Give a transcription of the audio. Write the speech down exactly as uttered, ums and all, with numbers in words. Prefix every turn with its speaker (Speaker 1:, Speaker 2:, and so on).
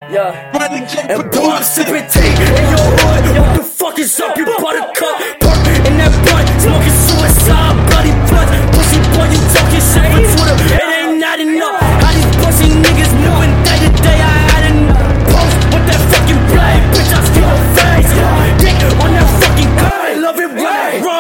Speaker 1: Yeah, and boy, I'm sipping tea in your hood. What the fuck is up, you buttercup? Perk in that blunt, smoking suicide, bloody blood. Pussy boy, you talking shit for Twitter, it ain't not enough. How these pussy niggas moving day to day, I had enough. Post with that fucking blade, bitch, I see your face. Dick on that fucking gun, love it right.